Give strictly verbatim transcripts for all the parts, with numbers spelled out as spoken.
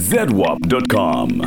zedwap dot com.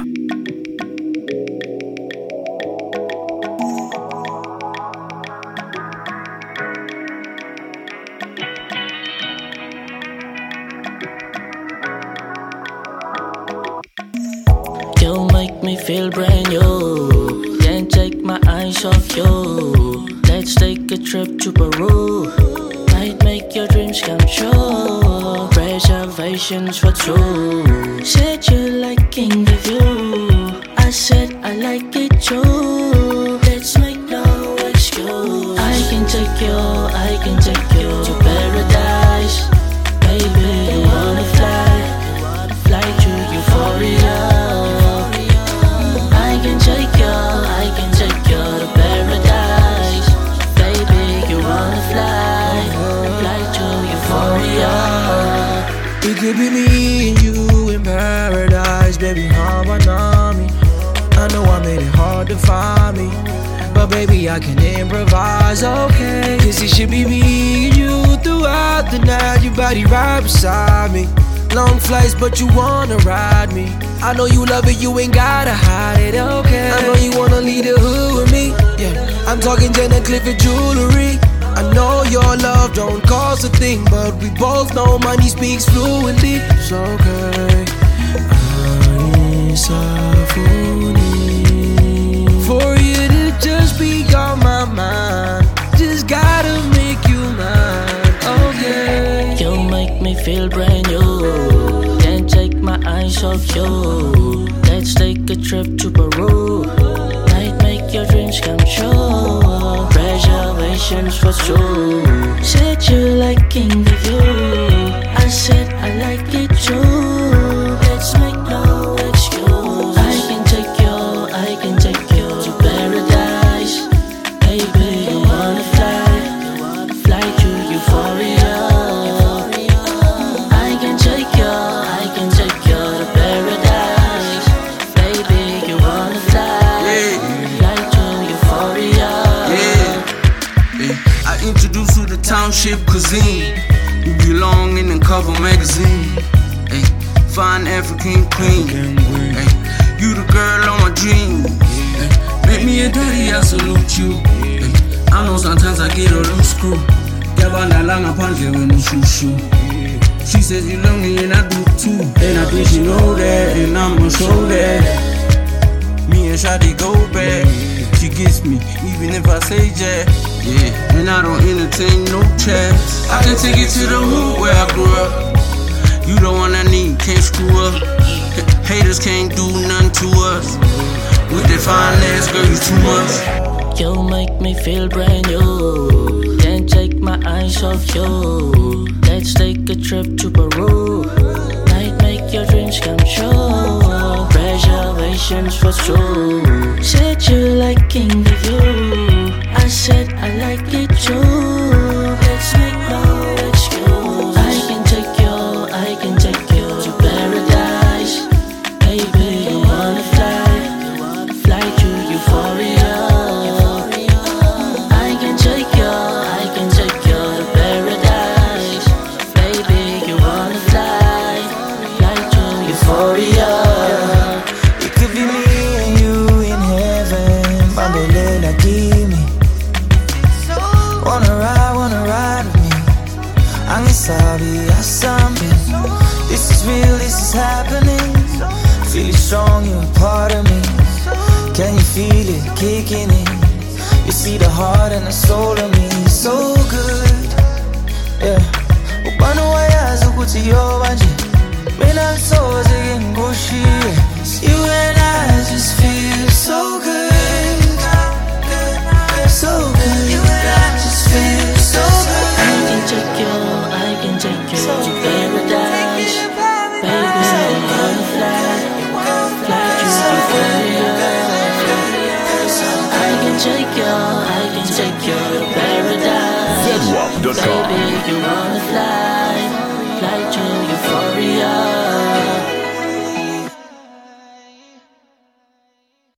You make me feel brand new. Can't take my eyes off you. Let's take a trip to Peru. Might make your dreams come true. Reservations for two. Said you liking the view. I said I like it too. Let's make no excuse. I can take you, I can take you to paradise. Baby, you wanna fly, fly to euphoria. I can take you, I can take you to paradise. Baby, you wanna fly, fly to euphoria. It could be me and you in paradise, baby, Hawanami. I know I made it hard to find me, but baby, I can improvise, okay? Cause it should be me and you throughout the night. Your body right beside me. Long flights, but you wanna ride me. I know you love it, you ain't gotta hide it, okay? I know you wanna leave the hood with me, yeah. I'm talking Jenna Clifford jewelry. I know your love don't cost a thing, but we both know money speaks fluently. It's okay. For you to just be on my mind, just gotta make you mine, okay? You make me feel brand new. Can't take my eyes off you. Let's take a trip to Peru. Might make your dreams come true. Reservations for two. Said you liking the view. I said I like it too. Let's make no excuse. I can take you, I can take you to paradise. Baby, you wanna fly, fly to euphoria. I can take you, I can take you to paradise. Baby, you wanna fly, fly to euphoria. I introduce you to township cuisine. You belong in the cover magazine. Ay, fine African queen. Ay, you the girl on my dream. Ay, make me a daddy, I salute you. Ay, I know sometimes I get a loose screw. Gabana langa panje when you shoot shoot. She says you love me and I do too. And I think she know that, and I'ma show that. Me and Shadi go back. She gets me, even if I say jack. Yeah, and I don't entertain no chats. I can take you to the hood where I grew up. You the one I need, can't screw up. Haters can't do nothing to us. With that fine ass girl, you too much. You make me feel brand new. Can't take my eyes off you. Let's take a trip to Peru. Might make your dreams come true. Reservations for two. Said you liking the view. I said I like it too. Let's make no excuse. I can take you, I can take you to paradise. Baby, you wanna fly, fly to euphoria. I can take you, I can take you to paradise. Baby, you wanna fly, fly to euphoria. It could be me and you in heaven. Mandolina, give me. Wanna ride, wanna ride with me. I'm sorry, I something. This is real, this is happening. Feel it strong, you're a part of me. Can you feel it kicking in? You see the heart and the soul of me. So good, yeah. Upano waya zukuti yo banje. Mena so zegen goshi. You and I just feel so good. So good, you and I just feel so good. I can take you, I can take you to paradise. Baby, I wanna fly, fly to euphoria. I can take you, I can take you to paradise. zedwap dot com. Baby, you wanna fly.